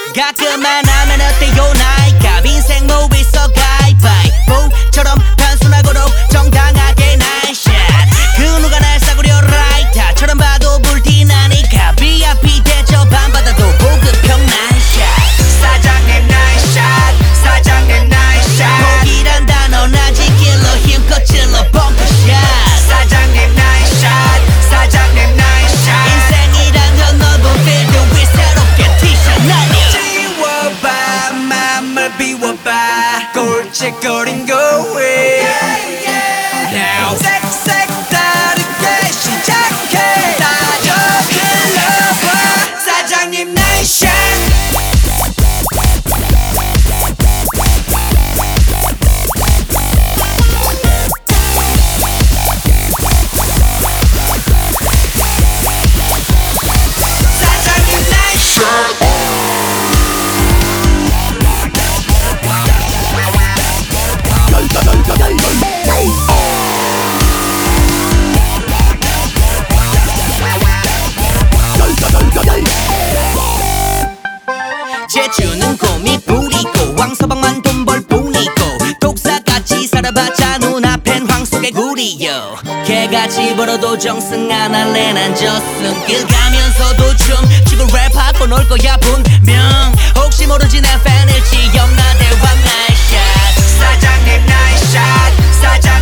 가끔만 하면 어때요 나이값 인생 뭐 있어 가위바위보처럼 단순하고도 정당하게 나이샷 그 누가 날 싸구려 라이터처럼 봐도 불티나니까 VIP 대접 안 받아도 고급형 나이샷 사장님 나이샷 사장님 나이샷 포기란 단어는 아직 길러 힘껏 찔러 벙커샷 사장님 나이샷 사장님 나이샷 인생이란 저 넓은 필드 위 새롭게 티샷 날려 지워봐 맘을 비워봐 골칫거린 거에 Now 색색다르게 시작해 따져 흘러봐 사장님 나이샷 재주는 곰이 부리고 왕서방만 돈 벌 뿐이고 독사같이 살아봤자 눈앞엔 황속의 구리요 개같이 벌어도 정승 안 할래 난 저승길 가면서도 춤추고 랩하고 놀 거야 분명 혹시 모르지 내 팬일지 염라 대왕 나이샷 사장님 나이샷 사장